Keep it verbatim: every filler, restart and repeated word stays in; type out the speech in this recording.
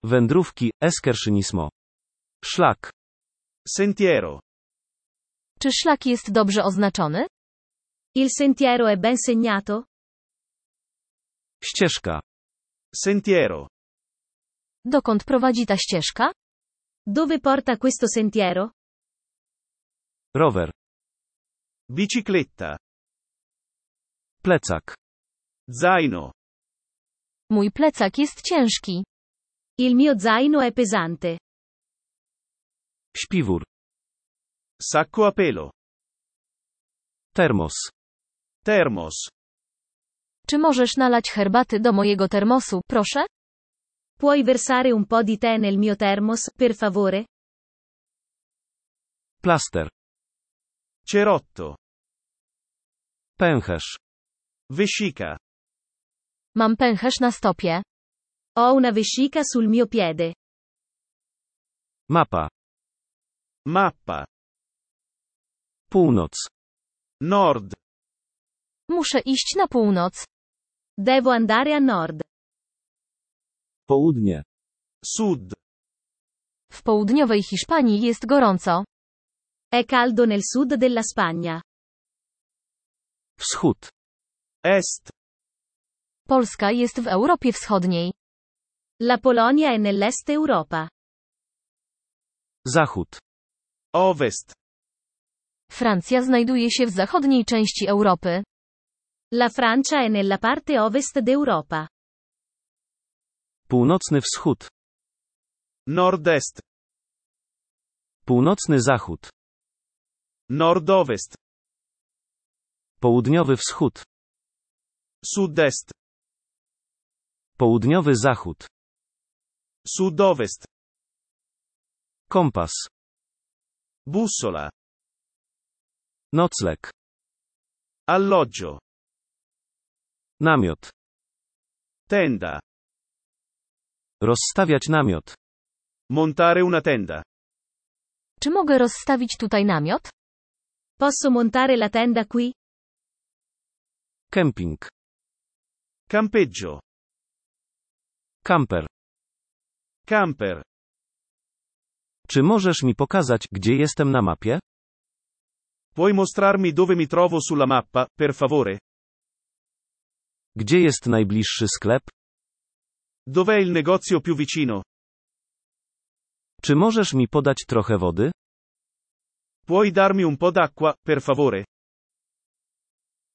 Wędrówki, escursionismo. Szlak. Sentiero. Czy szlak jest dobrze oznaczony? Il sentiero è ben segnato? Ścieżka. Sentiero. Dokąd prowadzi ta ścieżka? Dove porta questo sentiero? Rower. Bicicletta. Plecak. Zaino. Mój plecak jest ciężki. Il mio zaino è pesante. Śpiwór. Sacco a pelo. Termos. Termos. Czy możesz nalać herbaty do mojego termosu, proszę? Puoi versare un po' di tè nel mio termos, per favore? Plaster. Cerotto. Pęcherz. Vescica. Mam pęcherz na stopie. Ho una vescica sul mio piede. Mapa. Mappa. Północ. Nord. Muszę iść na północ. Devo andare a nord. Południe. Sud. W południowej Hiszpanii jest gorąco. È caldo nel sud della Spagna. Wschód. Est. Polska jest w Europie Wschodniej. La Polonia è nell'est Europa. Zachód. Ovest. Francja znajduje się w zachodniej części Europy. La Francia è nella parte ovest d'Europa. Północny wschód. Nord-est. Północny zachód. Nord-ovest. Południowy wschód. Sud-est. Południowy zachód. Sud-ovest. Kompas. Bussola. Nocleg. Alloggio. Namiot. Tenda. Rozstawiać namiot. Montare una tenda. Czy mogę rozstawić tutaj namiot? Posso montare la tenda qui? Kemping. Campeggio. Camper. Camper. Czy możesz mi pokazać, gdzie jestem na mapie? Puoi mostrarmi dove mi trovo sulla mappa, per favore? Gdzie jest najbliższy sklep? Dov'è il negozio più vicino? Czy możesz mi podać trochę wody? Puoi darmi un po' d'acqua, per favore?